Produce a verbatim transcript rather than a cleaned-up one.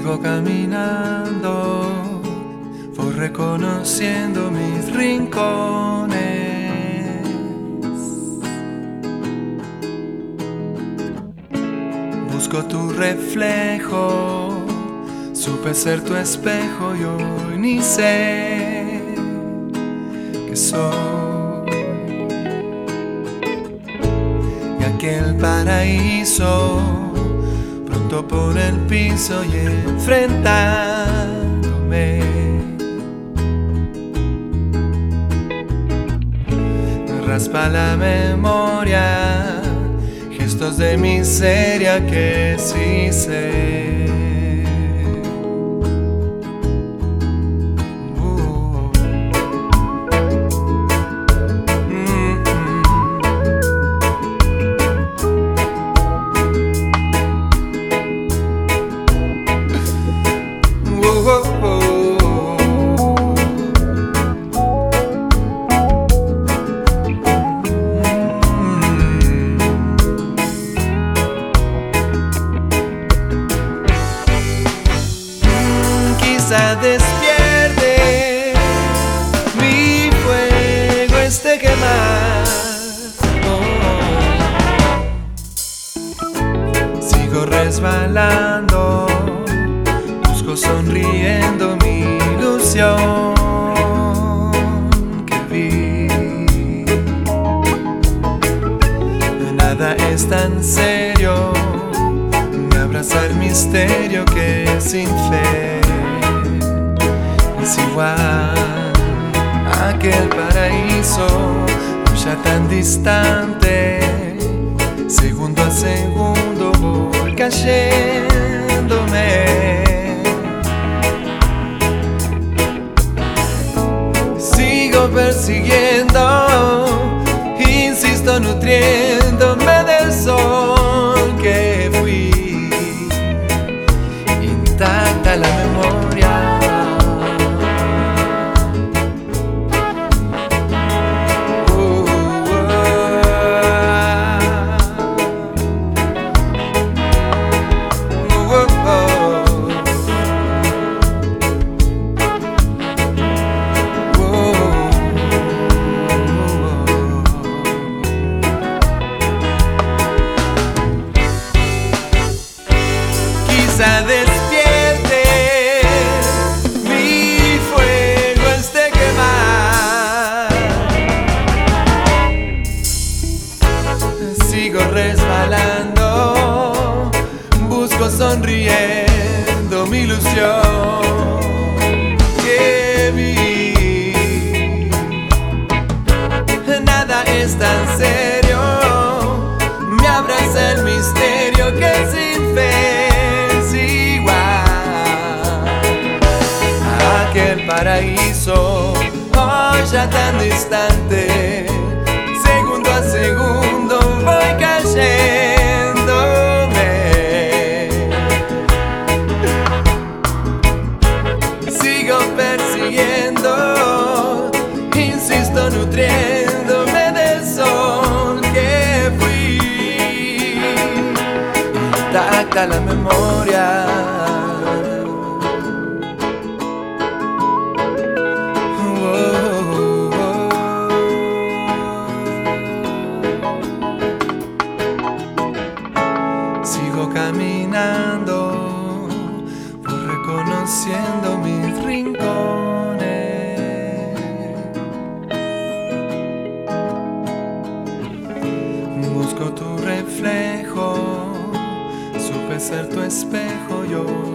Sigo caminando, voy reconociendo mis rincones. Busco tu reflejo, supe ser tu espejo y hoy ni sé qué soy. Y aquel paraíso pronto por el piso y enfrentándome. Me raspa la memoria, gestos de miseria que sí sé. Uh. Mm-hmm. Quizá despierte mi fuego este quemar. Oh. Sigo resbalando, busco sonriendo mi ilusión que vi. Nada es tan serio, me abraza el misterio que sin fe es igual a aquel paraíso ya tan distante. Segundo a segundo voy cayéndome. Sigo persiguiendo, insisto nutriéndome del sol que fui. Intacta la memoria. Quizá despierte mi fuego este quemar. Sigo resbalando, busco sonriendo mi ilusión que vi. Nada es tan serio, me abraza el misterio que sin fe paraíso, hoy ya tan distante. Segundo a segundo voy cayéndome. Sigo persiguiendo, insisto nutriéndome del sol que fui. Intacta la memoria. Sigo caminando, voy reconociendo mis rincones. Busco tu reflejo, supe ser tu espejo yo.